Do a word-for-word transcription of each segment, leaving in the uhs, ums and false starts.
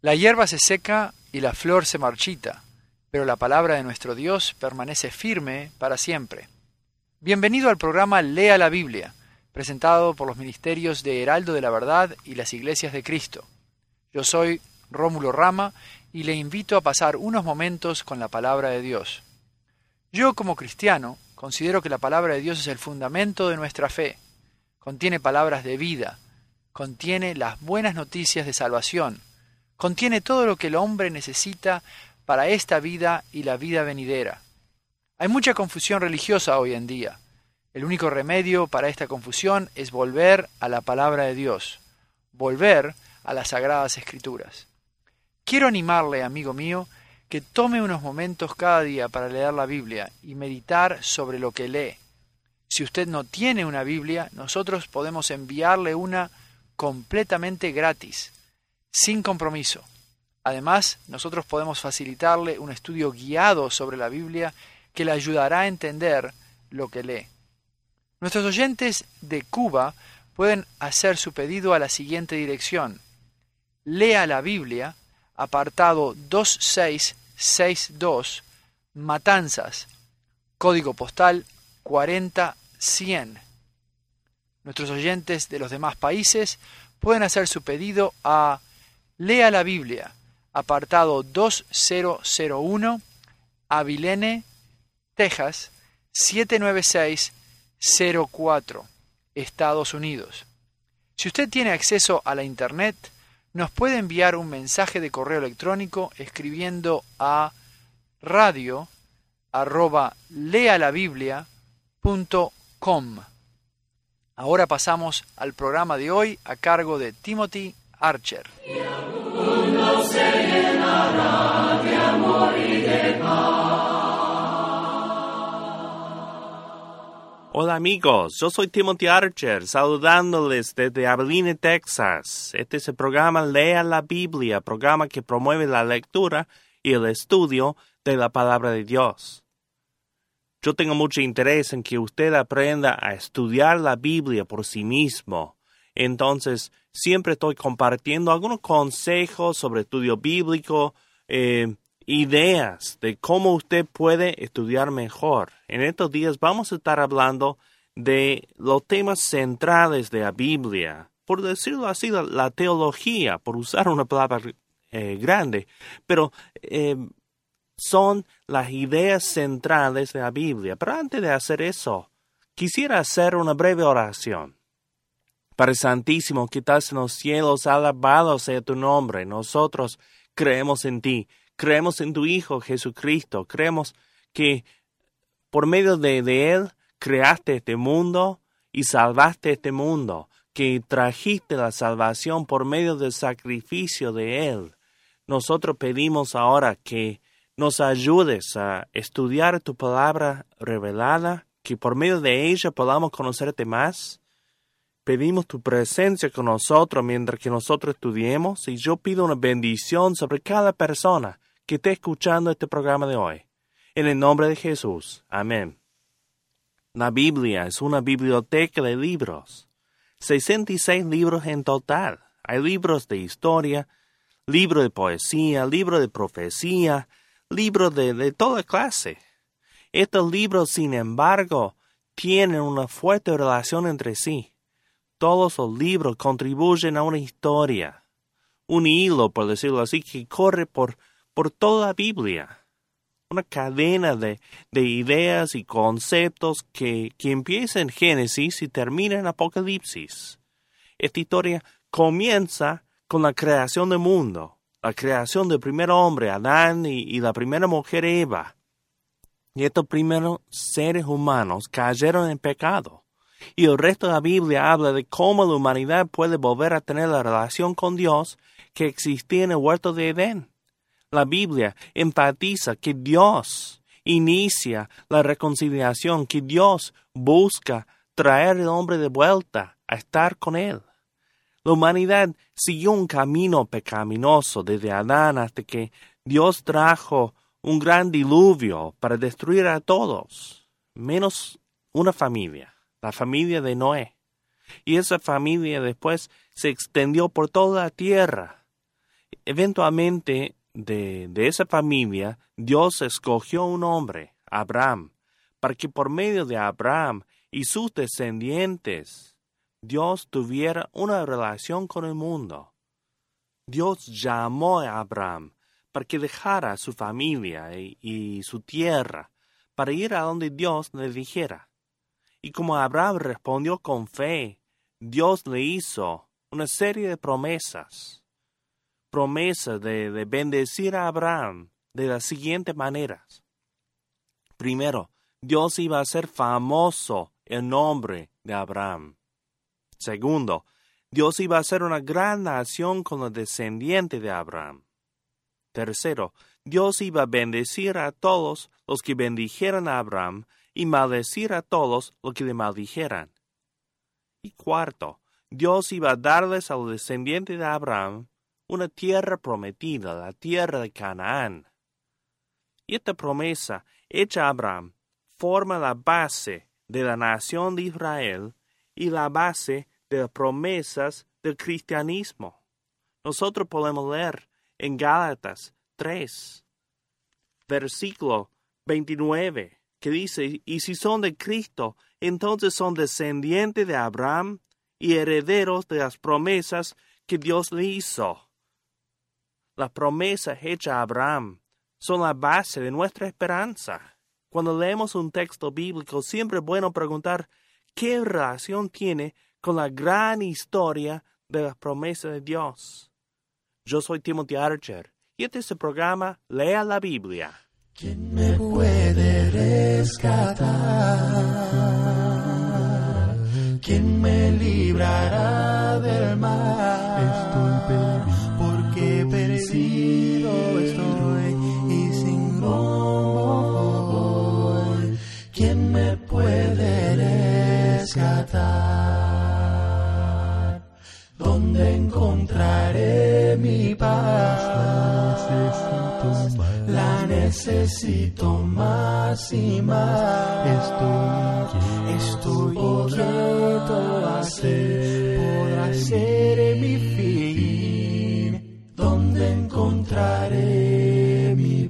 La hierba se seca y la flor se marchita, pero la palabra de nuestro Dios permanece firme para siempre. Bienvenido al programa Lea la Biblia, presentado por los ministerios de Heraldo de la Verdad y las Iglesias de Cristo. Yo soy Rómulo Rama y le invito a pasar unos momentos con la palabra de Dios. Yo, como cristiano, considero que la palabra de Dios es el fundamento de nuestra fe. Contiene palabras de vida, contiene las buenas noticias de salvación, contiene todo lo que el hombre necesita para esta vida y la vida venidera. Hay mucha confusión religiosa hoy en día. El único remedio para esta confusión es volver a la palabra de Dios, volver a las Sagradas Escrituras. Quiero animarle, amigo mío, que tome unos momentos cada día para leer la Biblia y meditar sobre lo que lee. Si usted no tiene una Biblia, nosotros podemos enviarle una completamente gratis, sin compromiso. Además, nosotros podemos facilitarle un estudio guiado sobre la Biblia que le ayudará a entender lo que lee. Nuestros oyentes de Cuba pueden hacer su pedido a la siguiente dirección: Lea la Biblia, apartado dos seis seis dos, Matanzas, código postal cuarenta cien. Nuestros oyentes de los demás países pueden hacer su pedido a Lea la Biblia, apartado dos cero cero uno, Abilene, Texas, siete nueve seis cero cuatro, Estados Unidos. Si usted tiene acceso a la Internet, nos puede enviar un mensaje de correo electrónico escribiendo a radio arroba lealabiblia punto com. Ahora pasamos al programa de hoy a cargo de Timothy Archer. Hola amigos, yo soy Timothy Archer, saludándoles desde Abilene, Texas. Este es el programa Lea la Biblia, programa que promueve la lectura y el estudio de la palabra de Dios. Yo tengo mucho interés en que usted aprenda a estudiar la Biblia por sí mismo. Entonces, siempre estoy compartiendo algunos consejos sobre estudio bíblico, eh, ideas de cómo usted puede estudiar mejor. En estos días vamos a estar hablando de los temas centrales de la Biblia, por decirlo así, la, la teología, por usar una palabra eh, grande, pero eh, son las ideas centrales de la Biblia. Pero antes de hacer eso, quisiera hacer una breve oración. Padre Santísimo, que estás en los cielos, alabado sea tu nombre. Nosotros creemos en ti. Creemos en tu Hijo Jesucristo. Creemos que por medio de, de Él creaste este mundo y salvaste este mundo. Que trajiste la salvación por medio del sacrificio de Él. Nosotros pedimos ahora que nos ayudes a estudiar tu palabra revelada. Que por medio de ella podamos conocerte más. Pedimos tu presencia con nosotros mientras que nosotros estudiemos. Y yo pido una bendición sobre cada persona que esté escuchando este programa de hoy. En el nombre de Jesús. Amén. La Biblia es una biblioteca de libros. sesenta y seis libros en total. Hay libros de historia, libros de poesía, libros de profecía, libros de, de toda clase. Estos libros, sin embargo, tienen una fuerte relación entre sí. Todos los libros contribuyen a una historia, un hilo, por decirlo así, que corre por por toda la Biblia, una cadena de, de ideas y conceptos que, que empieza en Génesis y termina en Apocalipsis. Esta historia comienza con la creación del mundo, la creación del primer hombre, Adán, y, y la primera mujer, Eva. Y estos primeros seres humanos cayeron en pecado. Y el resto de la Biblia habla de cómo la humanidad puede volver a tener la relación con Dios que existía en el huerto de Edén. La Biblia enfatiza que Dios inicia la reconciliación, que Dios busca traer al hombre de vuelta a estar con Él. La humanidad siguió un camino pecaminoso desde Adán hasta que Dios trajo un gran diluvio para destruir a todos, menos una familia, la familia de Noé. Y esa familia después se extendió por toda la tierra. Eventualmente, de, de esa familia, Dios escogió un hombre, Abraham, para que por medio de Abraham y sus descendientes, Dios tuviera una relación con el mundo. Dios llamó a Abraham para que dejara su familia y, y su tierra para ir a donde Dios le dijera. Y como Abraham respondió con fe, Dios le hizo una serie de promesas. Promesas de, de bendecir a Abraham de las siguientes maneras. Primero, Dios iba a hacer famoso el nombre de Abraham. Segundo, Dios iba a hacer una gran nación con los descendientes de Abraham. Tercero, Dios iba a bendecir a todos los que bendijeran a Abraham y maldecir a todos los que le maldijeran. Y cuarto, Dios iba a darles a los descendientes de Abraham una tierra prometida, la tierra de Canaán. Y esta promesa hecha a Abraham forma la base de la nación de Israel y la base de las promesas del cristianismo. Nosotros podemos leer en Gálatas tres, versículo veintinueve, que dice, y si son de Cristo, entonces son descendientes de Abraham y herederos de las promesas que Dios le hizo. Las promesas hechas a Abraham son la base de nuestra esperanza. Cuando leemos un texto bíblico, siempre es bueno preguntar qué relación tiene con la gran historia de las promesas de Dios. Yo soy Timothy Archer y este es el programa Lea la Biblia. ¿Quién me puede rescatar? ¿Quién me librará del mal? Estoy perdido, porque perdido estoy y sin rumbo voy. ¿Quién me puede rescatar? ¿Dónde encontraré mi paz? La necesito más y más. Estoy, estoy inquieto a ser, podrá ser mi fin. ¿Dónde encontraré mi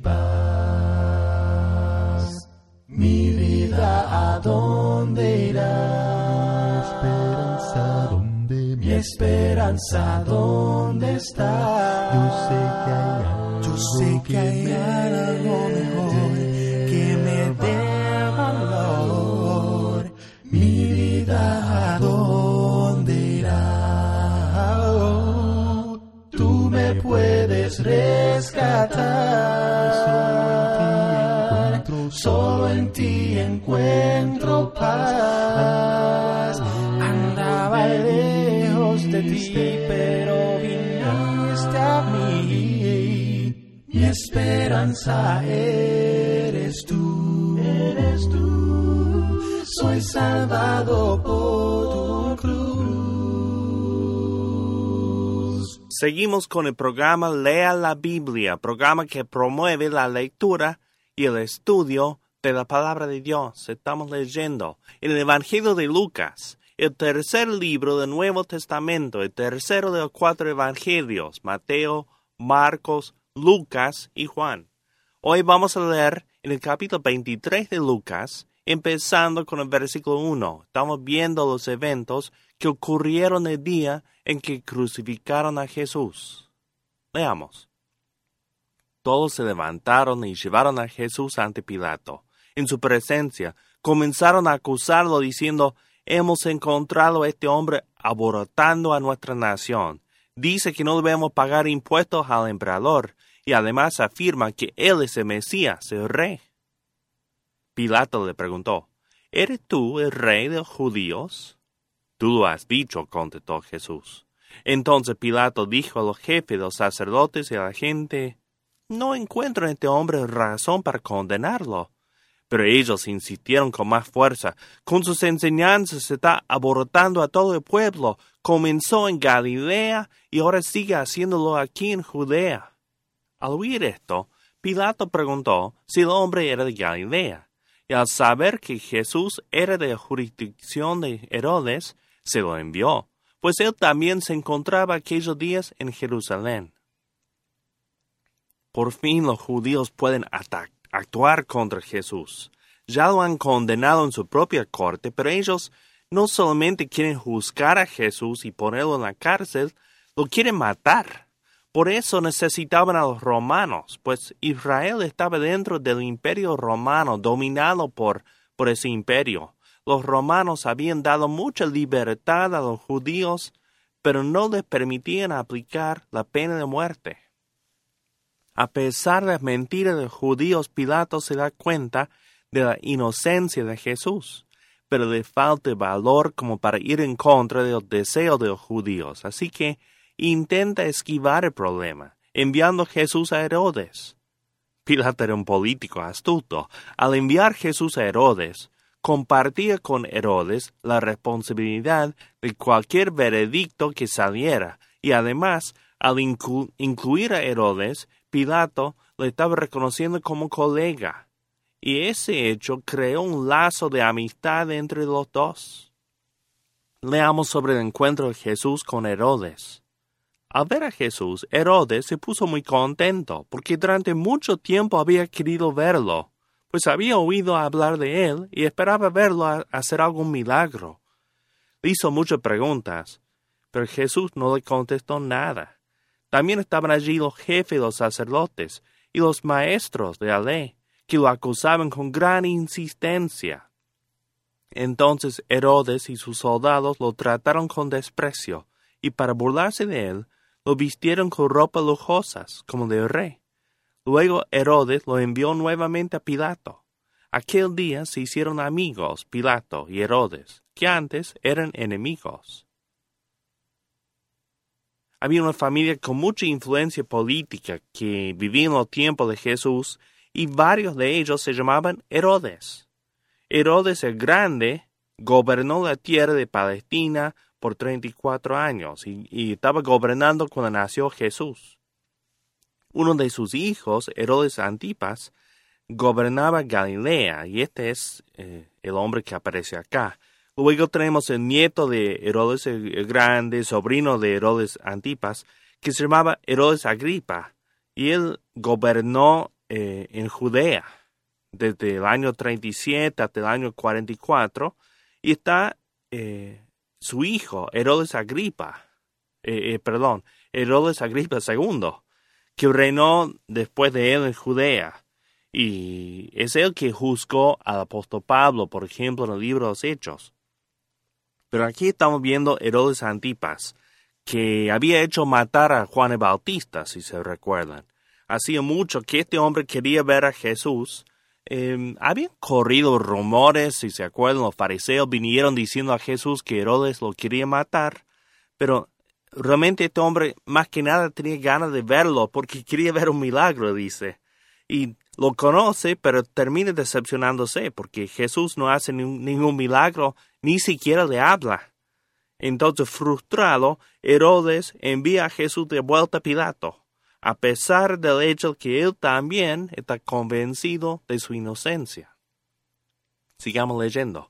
paz? Mi vida, ¿a dónde irá? Esperanza, ¿dónde? Mi esperanza, ¿dónde está? Yo sé que hay Yo sé que hay algo mejor que me dé valor. Mi vida, ¿a dónde irá? Oh, tú me puedes rescatar. Solo en ti encuentro paz. Andaba lejos de ti, pero viniste a mí. Mi esperanza eres tú, eres tú. Soy salvado por tu cruz. Seguimos con el programa Lea la Biblia, programa que promueve la lectura y el estudio de la palabra de Dios. Estamos leyendo en el Evangelio de Lucas, el tercer libro del Nuevo Testamento, el tercero de los cuatro evangelios, Mateo, Marcos, Lucas y Juan. Hoy vamos a leer en el capítulo veintitrés de Lucas, empezando con el versículo uno. Estamos viendo los eventos que ocurrieron el día en que crucificaron a Jesús. Leamos. Todos se levantaron y llevaron a Jesús ante Pilato. En su presencia comenzaron a acusarlo diciendo, hemos encontrado a este hombre abortando a nuestra nación. Dice que no debemos pagar impuestos al emperador y además afirma que él es el Mesías, el rey. Pilato le preguntó, ¿eres tú el rey de los judíos? Tú lo has dicho, contestó Jesús. Entonces Pilato dijo a los jefes de los sacerdotes y a la gente, no encuentro en este hombre razón para condenarlo. Pero ellos insistieron con más fuerza. Con sus enseñanzas se está abortando a todo el pueblo. Comenzó en Galilea y ahora sigue haciéndolo aquí en Judea. Al oír esto, Pilato preguntó si el hombre era de Galilea. Y al saber que Jesús era de la jurisdicción de Herodes, se lo envió, pues él también se encontraba aquellos días en Jerusalén. Por fin los judíos pueden ata- actuar contra Jesús. Ya lo han condenado en su propia corte, pero ellos no solamente quieren juzgar a Jesús y ponerlo en la cárcel, lo quieren matar. Por eso necesitaban a los romanos, pues Israel estaba dentro del imperio romano, dominado por, por ese imperio. Los romanos habían dado mucha libertad a los judíos, pero no les permitían aplicar la pena de muerte. A pesar de las mentiras de los judíos, Pilato se da cuenta de la inocencia de Jesús, pero le falta valor como para ir en contra de los deseos de los judíos. Así que intenta esquivar el problema, enviando a Jesús a Herodes. Pilato era un político astuto. Al enviar a Jesús a Herodes, compartía con Herodes la responsabilidad de cualquier veredicto que saliera, y además, al inclu- incluir a Herodes, Pilato le estaba reconociendo como colega, y ese hecho creó un lazo de amistad entre los dos. Leamos sobre el encuentro de Jesús con Herodes. Al ver a Jesús, Herodes se puso muy contento, porque durante mucho tiempo había querido verlo, pues había oído hablar de él y esperaba verlo a hacer algún milagro. Le hizo muchas preguntas, pero Jesús no le contestó nada. También estaban allí los jefes de los sacerdotes y los maestros de la ley, que lo acusaban con gran insistencia. Entonces Herodes y sus soldados lo trataron con desprecio, y para burlarse de él, lo vistieron con ropas lujosas, como de rey. Luego Herodes lo envió nuevamente a Pilato. Aquel día se hicieron amigos Pilato y Herodes, que antes eran enemigos. Había una familia con mucha influencia política que vivía en los tiempos de Jesús, y varios de ellos se llamaban Herodes. Herodes el Grande gobernó la tierra de Palestina por treinta y cuatro años y, y estaba gobernando cuando nació Jesús. Uno de sus hijos, Herodes Antipas, gobernaba Galilea, y este es eh, el hombre que aparece acá. Luego tenemos el nieto de Herodes el Grande, sobrino de Herodes Antipas, que se llamaba Herodes Agripa, y él gobernó eh, en Judea desde el año treinta y siete hasta el año cuarenta y cuatro, y está eh, su hijo, Herodes Agripa, eh, eh, perdón, Herodes Agripa segundo, que reinó después de él en Judea, y es él que juzgó al apóstol Pablo, por ejemplo, en el libro de los Hechos. Pero aquí estamos viendo Herodes Antipas, que había hecho matar a Juan el Bautista, si se recuerdan. Hacía mucho que este hombre quería ver a Jesús. Eh, habían corrido rumores, si se acuerdan, los fariseos vinieron diciendo a Jesús que Herodes lo quería matar, pero realmente este hombre más que nada tenía ganas de verlo porque quería ver un milagro, dice. Y lo conoce, pero termina decepcionándose porque Jesús no hace ni, ningún milagro, ni siquiera le habla. Entonces, frustrado, Herodes envía a Jesús de vuelta a Pilato, a pesar del hecho que él también está convencido de su inocencia. Sigamos leyendo.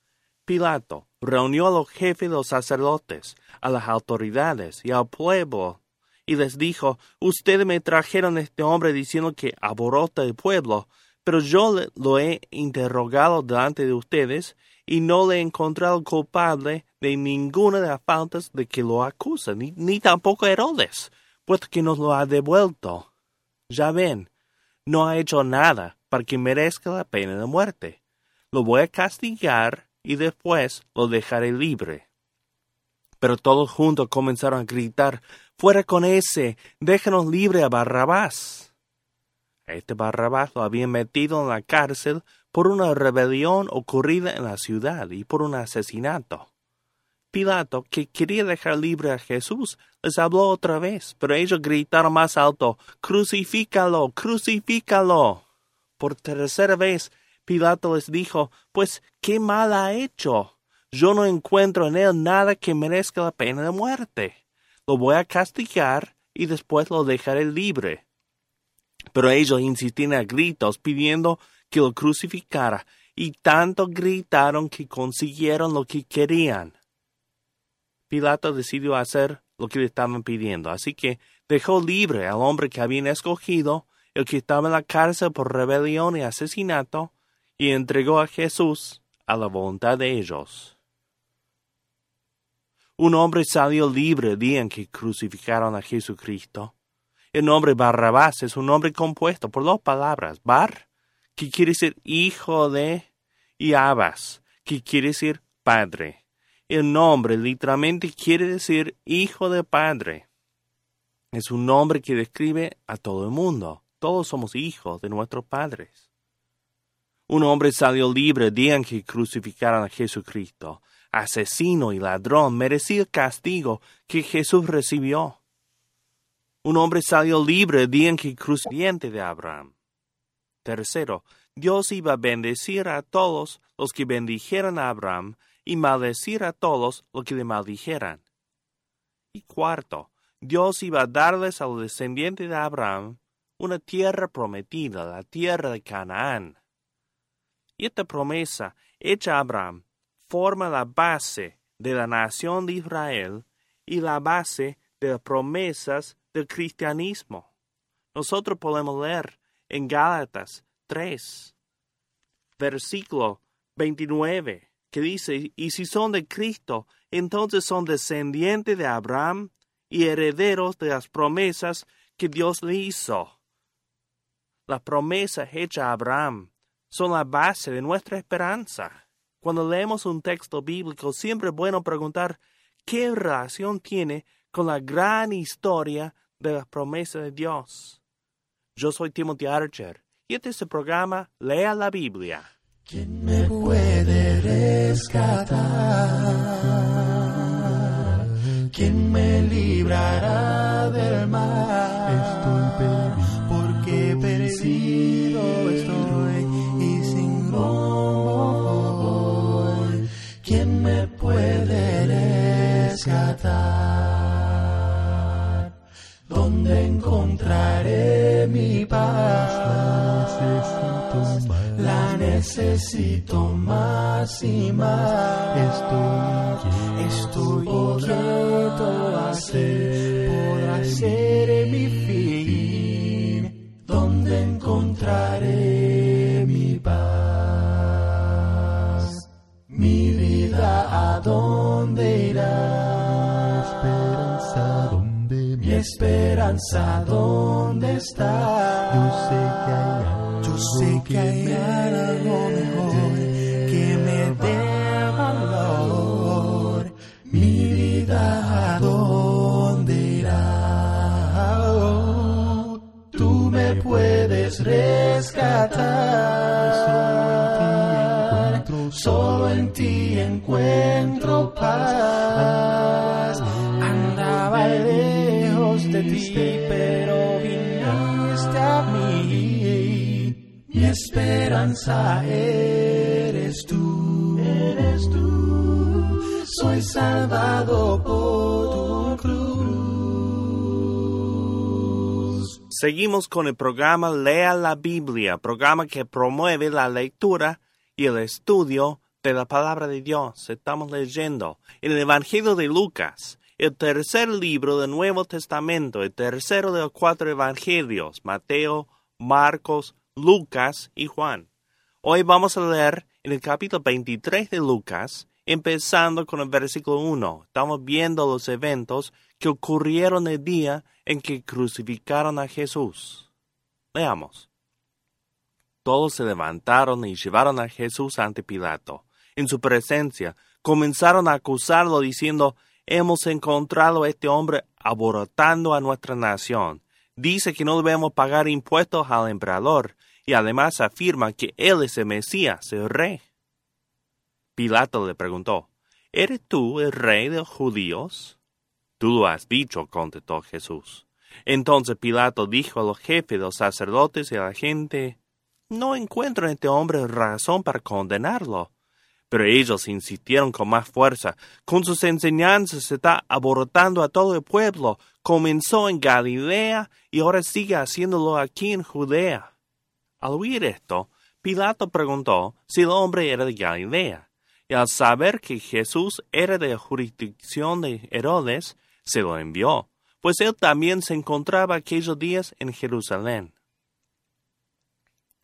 Pilato reunió a los jefes de los sacerdotes, a las autoridades y al pueblo, y les dijo: ustedes me trajeron a este hombre diciendo que aborota el pueblo, pero yo le, lo he interrogado delante de ustedes y no le he encontrado culpable de ninguna de las faltas de que lo acusan, ni, ni tampoco Herodes, puesto que nos lo ha devuelto. Ya ven, no ha hecho nada para que merezca la pena de muerte. Lo voy a castigar y después lo dejaré libre. Pero todos juntos comenzaron a gritar: ¡fuera con ese! ¡Déjanos libre a Barrabás! A este Barrabás lo habían metido en la cárcel por una rebelión ocurrida en la ciudad y por un asesinato. Pilato, que quería dejar libre a Jesús, les habló otra vez, pero ellos gritaron más alto: ¡crucifícalo! ¡Crucifícalo! Por tercera vez, Pilato les dijo: pues, ¿qué mal ha hecho? Yo no encuentro en él nada que merezca la pena de muerte. Lo voy a castigar y después lo dejaré libre. Pero ellos insistían a gritos pidiendo que lo crucificara, y tanto gritaron que consiguieron lo que querían. Pilato decidió hacer lo que le estaban pidiendo, así que dejó libre al hombre que habían escogido el que estaba en la cárcel por rebelión y asesinato, y entregó a Jesús a la voluntad de ellos. Un hombre salió libre el día en que crucificaron a Jesucristo. El nombre Barrabás es un nombre compuesto por dos palabras, Bar, que quiere decir hijo de, y Abbas, que quiere decir padre. El nombre literalmente quiere decir hijo de padre. Es un nombre que describe a todo el mundo. Todos somos hijos de nuestros padres. Un hombre salió libre el día en que crucificaron a Jesucristo. Asesino y ladrón merecía el castigo que Jesús recibió. Un hombre salió libre el día en que crucificaron de Abraham. Tercero, Dios iba a bendecir a todos los que bendijeran a Abraham y maldecir a todos los que le maldijeran. Y cuarto, Dios iba a darles a los descendientes de Abraham una tierra prometida, la tierra de Canaán. Y esta promesa hecha a Abraham forma la base de la nación de Israel y la base de las promesas del cristianismo. Nosotros podemos leer en Gálatas tres, versículo veintinueve, que dice, y si son de Cristo, entonces son descendientes de Abraham y herederos de las promesas que Dios le hizo. Las promesas hechas a Abraham son la base de nuestra esperanza. Cuando leemos un texto bíblico, siempre es bueno preguntar qué relación tiene con la gran historia de las promesas de Dios. Yo soy Timothy Archer y este es el programa Lea la Biblia. ¿Quién me puede rescatar? ¿Quién me librará del mal? Estoy perdido, porque perdido estoy y sin rumbo voy. ¿Quién me puede rescatar? ¿Dónde encontraré mi paz? La necesito más y más. Estoy, estoy inquieto a ser, podrá ser mi fin. ¿Dónde encontraré mi paz? Mi vida, ¿a dónde irá? Esperanza, ¿dónde? Mi esperanza, ¿dónde está? Yo sé que hay Yo sé que hay algo mejor que me dé valor. Mi vida, ¿a dónde irá? Oh, tú me puedes rescatar. Solo en ti encuentro paz. Andaba lejos de ti, pero viniste a mí. Mi esperanza eres tú, eres tú. Soy salvado por tu cruz. Seguimos con el programa Lea la Biblia, programa que promueve la lectura y el estudio de la palabra de Dios. Estamos leyendo en el Evangelio de Lucas, el tercer libro del Nuevo Testamento, el tercero de los cuatro evangelios, Mateo, Marcos, Lucas y Juan. Hoy vamos a leer en el capítulo veintitrés de Lucas, empezando con el versículo uno. Estamos viendo los eventos que ocurrieron el día en que crucificaron a Jesús. Leamos. Todos se levantaron y llevaron a Jesús ante Pilato. En su presencia comenzaron a acusarlo diciendo, hemos encontrado a este hombre abortando a nuestra nación. Dice que no debemos pagar impuestos al emperador y además afirma que él es el Mesías, el rey. Pilato le preguntó, ¿eres tú el rey de los judíos? Tú lo has dicho, contestó Jesús. Entonces Pilato dijo a los jefes de los sacerdotes y a la gente, no encuentro en este hombre razón para condenarlo. Pero ellos insistieron con más fuerza. Con sus enseñanzas se está abortando a todo el pueblo. Comenzó en Galilea y ahora sigue haciéndolo aquí en Judea. Al oír esto, Pilato preguntó si el hombre era de Galilea. Y al saber que Jesús era de la jurisdicción de Herodes, se lo envió, pues él también se encontraba aquellos días en Jerusalén.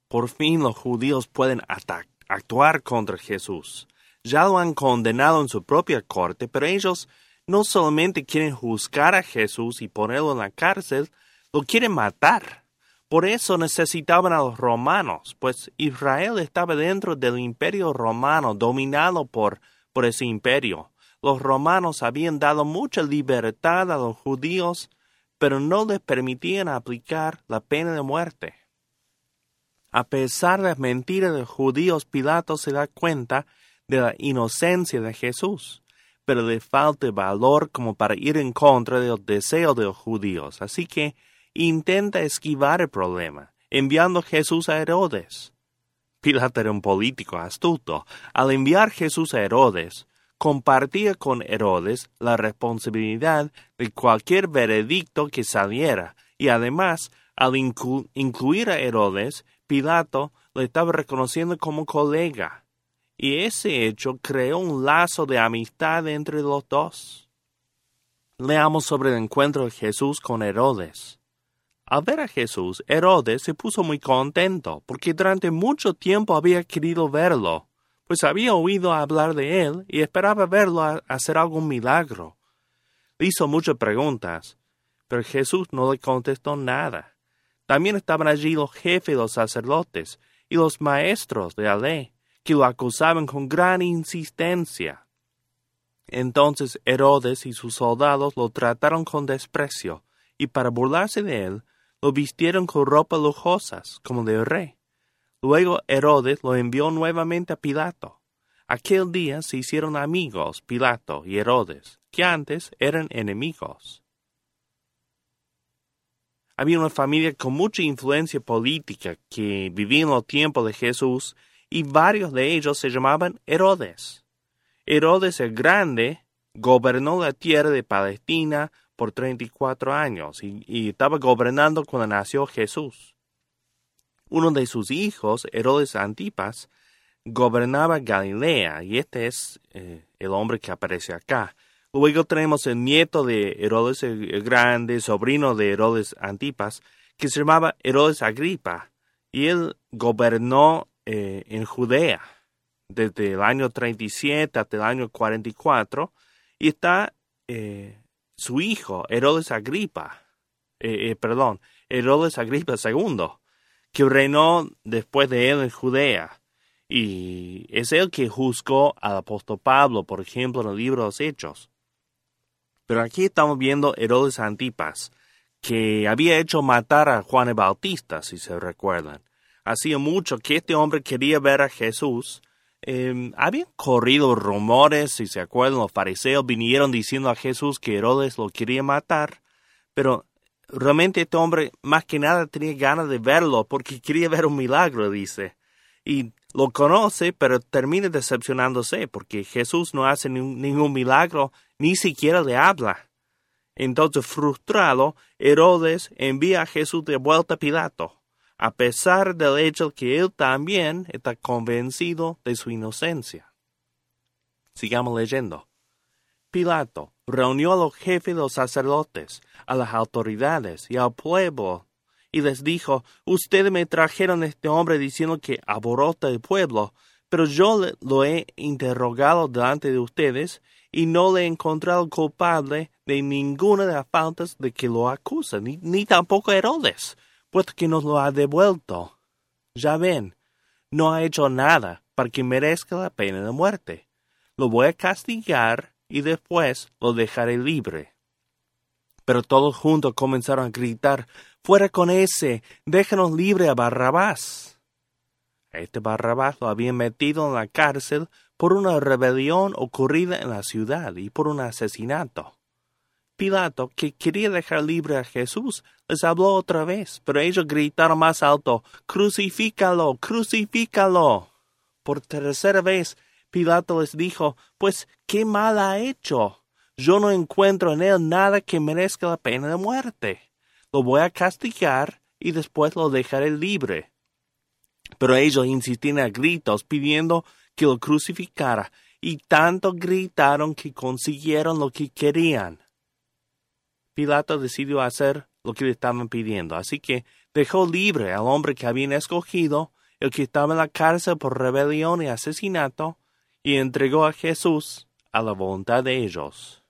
Por fin los judíos pueden ata- actuar contra Jesús. Ya lo han condenado en su propia corte, pero ellos no solamente quieren juzgar a Jesús y ponerlo en la cárcel, lo quieren matar. Por eso necesitaban a los romanos, pues Israel estaba dentro del imperio romano, dominado por, por ese imperio. Los romanos habían dado mucha libertad a los judíos, pero no les permitían aplicar la pena de muerte. A pesar de las mentiras de los judíos, Pilato se da cuenta de la inocencia de Jesús, pero le falta valor como para ir en contra de los deseos de los judíos, así que intenta esquivar el problema, enviando a Jesús a Herodes. Pilato era un político astuto. Al enviar a Jesús a Herodes, compartía con Herodes la responsabilidad de cualquier veredicto que saliera, y además, al inclu- incluir a Herodes, Pilato le estaba reconociendo como colega, y ese hecho creó un lazo de amistad entre los dos. Leamos sobre el encuentro de Jesús con Herodes. Al ver a Jesús, Herodes se puso muy contento, porque durante mucho tiempo había querido verlo, pues había oído hablar de él y esperaba verlo a hacer algún milagro. Le hizo muchas preguntas, pero Jesús no le contestó nada. También estaban allí los jefes de los sacerdotes y los maestros de la ley, que lo acusaban con gran insistencia. Entonces Herodes y sus soldados lo trataron con desprecio, y para burlarse de él, lo vistieron con ropas lujosas, como de rey. Luego Herodes lo envió nuevamente a Pilato. Aquel día se hicieron amigos Pilato y Herodes, que antes eran enemigos. Había una familia con mucha influencia política que vivía en los tiempos de Jesús, y varios de ellos se llamaban Herodes. Herodes el Grande gobernó la tierra de Palestina por treinta y cuatro años y, y estaba gobernando cuando nació Jesús. Uno de sus hijos, Herodes Antipas, gobernaba Galilea, y este es eh, el hombre que aparece acá. Luego tenemos el nieto de Herodes el Grande, sobrino de Herodes Antipas, que se llamaba Herodes Agripa, y él gobernó eh, en Judea desde el año treinta y siete hasta el año cuarenta y cuatro, y está eh, su hijo, Herodes Agripa, eh, eh, perdón, Herodes Agripa segundo, que reinó después de él en Judea, y es él que juzgó al apóstol Pablo, por ejemplo, en el libro de los Hechos. Pero aquí estamos viendo Herodes Antipas, que había hecho matar a Juan el Bautista, si se recuerdan. Hacía mucho que este hombre quería ver a Jesús. Eh, habían corrido rumores, si se acuerdan, los fariseos vinieron diciendo a Jesús que Herodes lo quería matar, pero realmente este hombre más que nada tenía ganas de verlo porque quería ver un milagro, dice. Y lo conoce, pero termina decepcionándose porque Jesús no hace ni, ningún milagro, ni siquiera le habla. Entonces, frustrado, Herodes envía a Jesús de vuelta a Pilato, a pesar del hecho que él también está convencido de su inocencia. Sigamos leyendo. Pilato reunió a los jefes de los sacerdotes, a las autoridades y al pueblo, y les dijo: ustedes me trajeron a este hombre diciendo que aborota el pueblo, pero yo le, lo he interrogado delante de ustedes, y no le he encontrado culpable de ninguna de las faltas de que lo acusan, ni, ni tampoco Herodes, puesto que nos lo ha devuelto. Ya ven, no ha hecho nada para que merezca la pena de muerte. Lo voy a castigar y después lo dejaré libre. Pero todos juntos comenzaron a gritar: ¡fuera con ese! ¡Déjanos libre a Barrabás! A este Barrabás lo habían metido en la cárcel por una rebelión ocurrida en la ciudad y por un asesinato. Pilato, que quería dejar libre a Jesús, les habló otra vez, pero ellos gritaron más alto: ¡crucifícalo! ¡Crucifícalo! Por tercera vez, Pilato les dijo: pues, ¿qué mal ha hecho? Yo no encuentro en él nada que merezca la pena de muerte. Lo voy a castigar y después lo dejaré libre. Pero ellos insistían a gritos pidiendo que lo crucificara, y tanto gritaron que consiguieron lo que querían. Pilato decidió hacer lo que le estaban pidiendo, así que dejó libre al hombre que habían escogido el que estaba en la cárcel por rebelión y asesinato, y entregó a Jesús a la voluntad de ellos.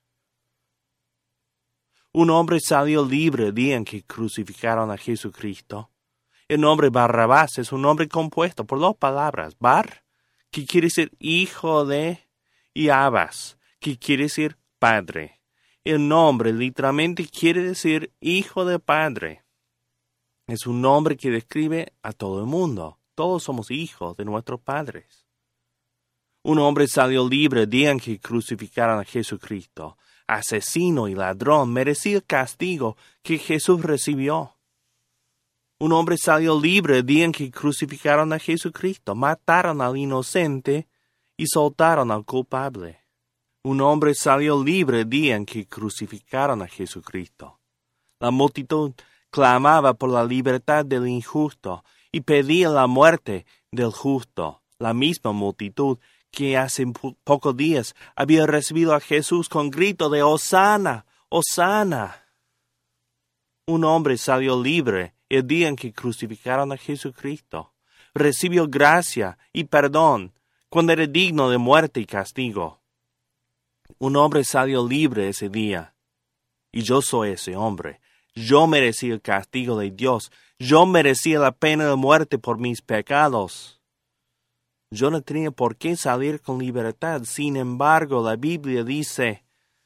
Un hombre salió libre el día en que crucificaron a Jesucristo. El nombre Barrabás es un nombre compuesto por dos palabras, Bar, que quiere decir hijo de, y Abbas, que quiere decir padre. El nombre literalmente quiere decir hijo de padre. Es un nombre que describe a todo el mundo. Todos somos hijos de nuestros padres. Un hombre salió libre el día en que crucificaron a Jesucristo. Asesino y ladrón merecía el castigo que Jesús recibió. Un hombre salió libre el día en que crucificaron a Jesucristo. Mataron al inocente y soltaron al culpable. Un hombre salió libre el día en que crucificaron a Jesucristo. La multitud clamaba por la libertad del injusto y pedía la muerte del justo. La misma multitud que hace po- pocos días había recibido a Jesús con grito de Hosana, Hosana. Un hombre salió libre el día en que crucificaron a Jesucristo. Recibió gracia y perdón cuando era digno de muerte y castigo. Un hombre salió libre ese día, y yo soy ese hombre. Yo merecía el castigo de Dios. Yo merecía la pena de muerte por mis pecados. Yo no tenía por qué salir con libertad. Sin embargo, la Biblia dice,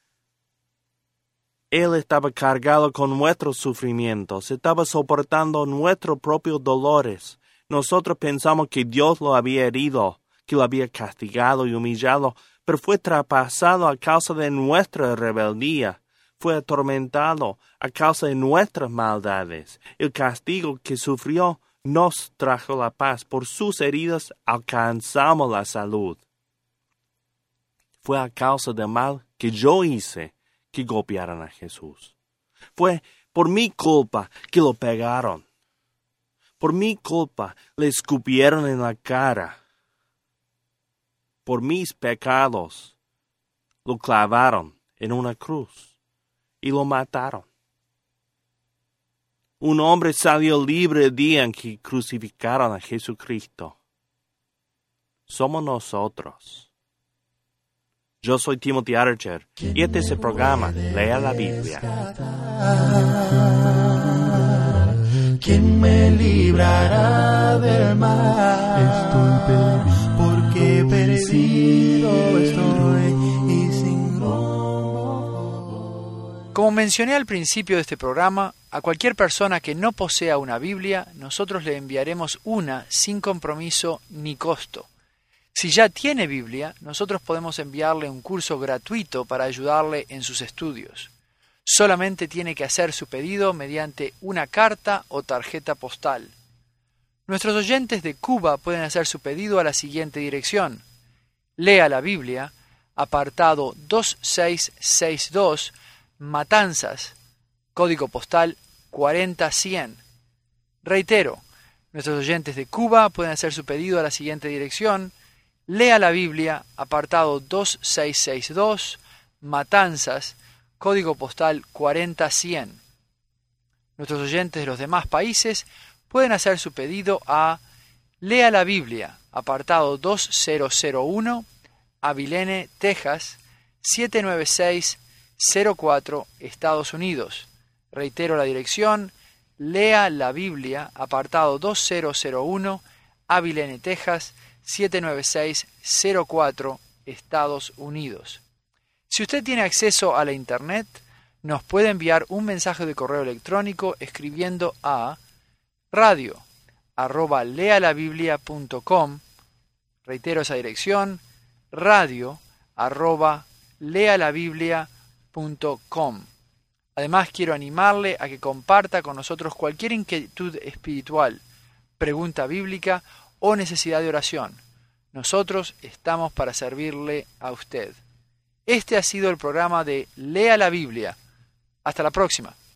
Él estaba cargado con nuestros sufrimientos, estaba soportando nuestros propios dolores. Nosotros pensamos que Dios lo había herido, que lo había castigado y humillado, pero fue traspasado a causa de nuestra rebeldía. Fue atormentado a causa de nuestras maldades. El castigo que sufrió nos trajo la paz. Por sus heridas alcanzamos la salud. Fue a causa del mal que yo hice que golpearon a Jesús. Fue por mi culpa que lo pegaron. Por mi culpa le escupieron en la cara. Por mis pecados lo clavaron en una cruz y lo mataron. Un hombre salió libre el día en que crucificaron a Jesucristo. Somos nosotros. Yo soy Timothy Archer y este es el programa Lea la Biblia. ¿Quién me librará del mal? Estoy perdido, porque perdido estoy y sin rumbo. Como mencioné al principio de este programa, a cualquier persona que no posea una Biblia, nosotros le enviaremos una sin compromiso ni costo. Si ya tiene Biblia, nosotros podemos enviarle un curso gratuito para ayudarle en sus estudios. Solamente tiene que hacer su pedido mediante una carta o tarjeta postal. Nuestros oyentes de Cuba pueden hacer su pedido a la siguiente dirección. Lea la Biblia, apartado dos seis seis dos, Matanzas, código postal cuarenta cien. Reitero, nuestros oyentes de Cuba pueden hacer su pedido a la siguiente dirección. Lea la Biblia, apartado dos seis seis dos, Matanzas, código postal cuarenta cien. Nuestros oyentes de los demás países pueden hacer su pedido a Lea la Biblia, apartado dos mil uno, Abilene, Texas, siete nueve seis cero cuatro, Estados Unidos. Reitero la dirección, Lea la Biblia, apartado dos mil uno, Abilene, Texas, siete nueve seis cero cuatro, Estados Unidos. Si usted tiene acceso a la Internet, nos puede enviar un mensaje de correo electrónico escribiendo a radio arroba lealabiblia punto com. Reitero esa dirección, radio arroba lealabiblia punto com. Además, quiero animarle a que comparta con nosotros cualquier inquietud espiritual, pregunta bíblica o necesidad de oración. Nosotros estamos para servirle a usted. Este ha sido el programa de Lea la Biblia. Hasta la próxima.